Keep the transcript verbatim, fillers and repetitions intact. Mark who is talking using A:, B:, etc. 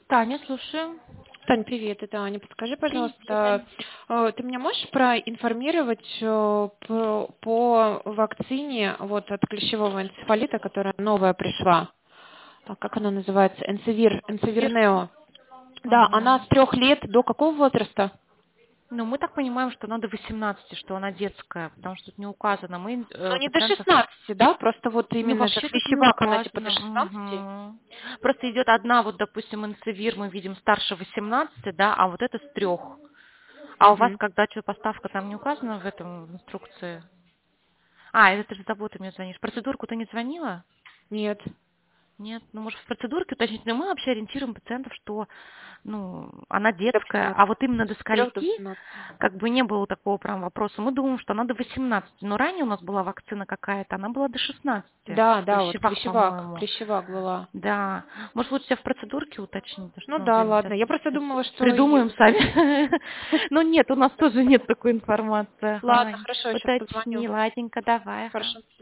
A: Таня, слушаю.
B: Тань, привет, это Аня. Подскажи,
A: Привет, Аня.
B: пожалуйста, э, ты меня можешь проинформировать э, по, по вакцине вот, от клещевого энцефалита, которая новая пришла? А Как она называется? Энцевир,
A: Вир.
B: энцевирнео. Да, она с
A: Мгм.
B: трех лет до какого возраста?
A: Ну, мы так понимаем, что она до восемнадцати, что она детская, потому что тут не указано. Мы
B: Ну,
A: э,
B: не до
A: пациентов...
B: шестнадцати, да? Просто вот
A: Ну,
B: именно же
A: вообще тут не
B: клещевак, она типа до
A: указано.
B: шестнадцати?
A: Мгм. Просто идет одна, вот, допустим, инсевир, мы видим старше восемнадцати, да, а вот это с трех. А у вас
B: Угу.
A: когда что, поставка там не указана в этом в инструкции? А, это ты с заботы мне звонишь. Процедурку ты не звонила?
B: Нет.
A: Нет, ну, может, в процедурке уточнить, но мы вообще ориентируем пациентов, что, ну, она
B: До
A: детская, а вот
B: восемнадцати.
A: именно до
B: С трех до
A: скольки,
B: восемнадцати.
A: как бы не было такого прям вопроса. Мы думаем, что она до восемнадцати, но ранее у нас была вакцина какая-то, она была до шестнадцати,
B: Да, да, вот
A: клещевак,
B: клещевак,
A: по-моему.
B: клещевак была.
A: Да, может, лучше тебя в процедурке уточнить, потому
B: Ну
A: что, ну,
B: да,
A: блин,
B: ладно.
A: сейчас,
B: Я просто
A: сейчас
B: думала, что и
A: придумаем сами. Но нет, у нас тоже нет такой информации.
B: Ладно,
A: Ага,
B: хорошо, я сейчас позвоню.
A: уточни, ладненько, давай, ага.
B: Хорошо.